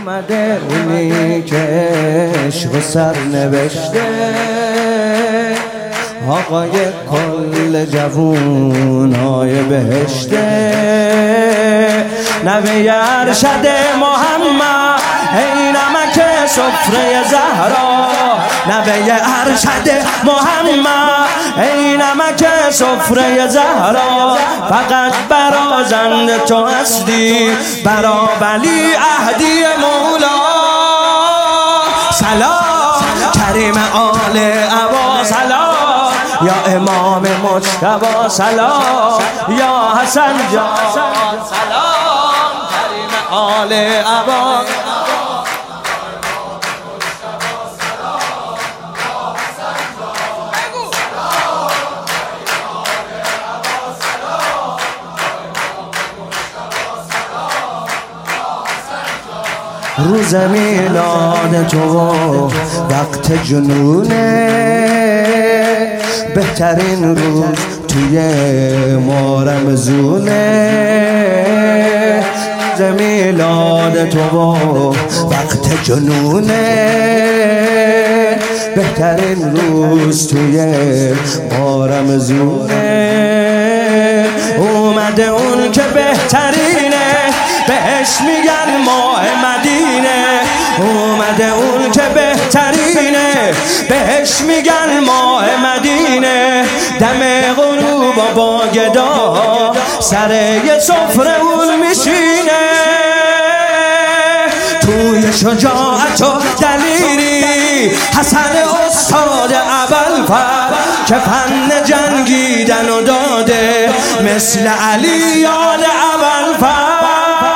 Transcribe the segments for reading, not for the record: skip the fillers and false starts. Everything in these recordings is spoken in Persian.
اومده اونی که عشق سر نوشته، آقای کل جوونای بهشته، نوه ارشد محمد ای نمک سفره زهرا، نوه ارشد محمد ای نمک سفره زهرا، فقط برازنده تو هستی برا ولی عهدی مولا. سلام کریم آل عبا، سلام یا امام مجتبی، سلام یا حسن جان، سلام کریم آل عبا. روز میلاد تو وقت جنونه، بهترین روز توی ماه رمضونه. روز میلاد تو وقت جنونه، بهترین روز توی ماه رمضونه. اومده اون که بهترینه، بهش میگن ماه مدینه. اومده اون که بهترینه، بهش میگن ماه مدینه. دم غروب و با گدا سر یه سفره اون میشینه. توی شجاعت و دلیری حسن استاد ابوالفضل که فن جنگیدن و داده، مثل علی یاد ابوالفضل.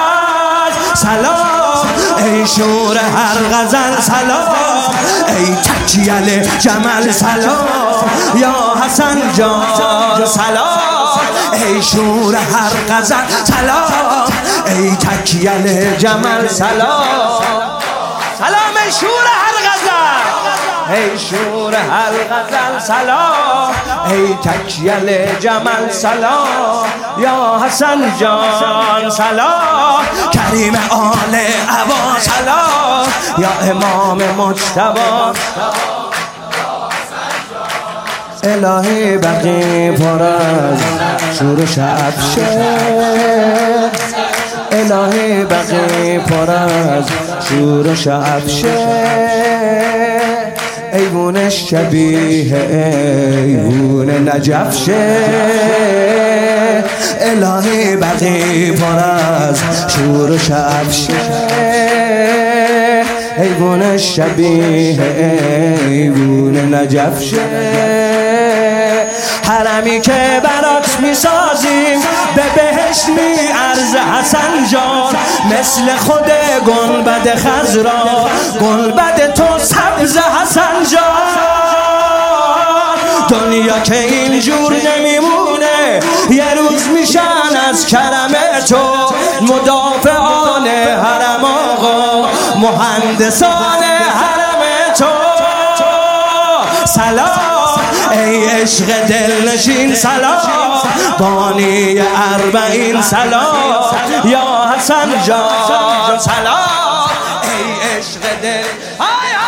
سلام ای شور هر غزل، سلام ای تکیل جمل، سلام یا حسن جان، سلام ای شور هر غزل، سلام ای تکیل جمل، سلام سلام ای شور هر غزل، ای شور هر غزل، سلام ای تکیل جمل، سلام یا حسن جان، سلام کریم آل عبا، سلام یا امام مجتبی. الهی بقی پر از شور و شعفشه، الهی بقی پر از شور و شعفشه. ایوونش شبیه ایوون نجفشه، الهی بقی پر از شور و شعفشه. ایوونش شبیه ایوون نجفشه. حرمی که برات میسازیم به بهشت میارزه حسن جان، مثل خود گنبد خضرا گنبد تو سبز حسن جان. دنیا که اینجور نمیمونه، یه روز میشن از کرم تو مدافعان حرم آقا، مهندسان حرم تو. سلام ای عشق دلنشین، سلام بانی اربعین، سلام یا حسن جان، سلام ای عشق دل.